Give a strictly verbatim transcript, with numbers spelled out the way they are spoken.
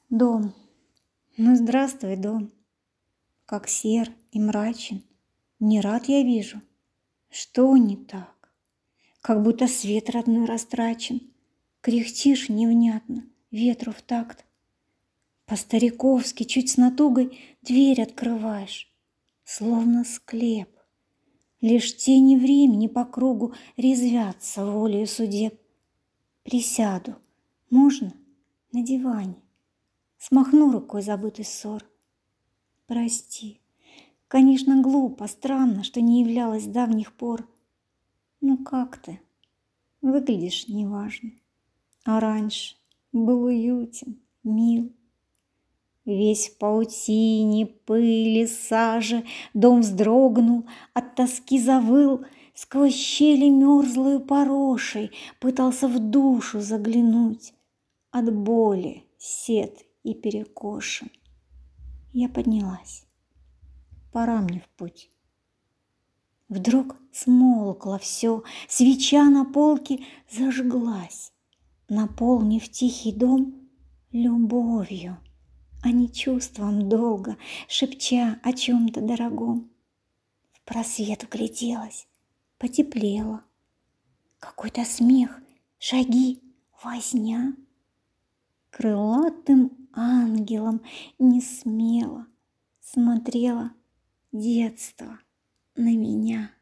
Дом. Ну, здравствуй, дом. Как сер и мрачен. Не рад я вижу. Что не так? Как будто свет родной растрачен. Кряхтишь невнятно, ветру в такт. По-стариковски, чуть с натугой, дверь открываешь. Словно склеп. Лишь тени времени по кругу резвятся волею судеб. Присяду. Можно? На диване. Смахну рукой забытый ссор. Прости. Конечно, глупо, странно, что не являлась с давних пор. Ну как ты? Выглядишь неважно. А раньше был уютен, мил. Весь в паутине, пыли, саже, дом вздрогнул, от тоски завыл, сквозь щели мерзлую порошей пытался в душу заглянуть. От боли сед и перекошен. Я поднялась. Пора мне в путь. Вдруг смолкло все, свеча на полке зажглась, наполнив тихий дом любовью, а не чувством долго, шепча о чем-то дорогом. В просвет вгляделась, потеплело. Какой-то смех, шаги, возня. Крылатым ангелом не смело смотрело детство на меня.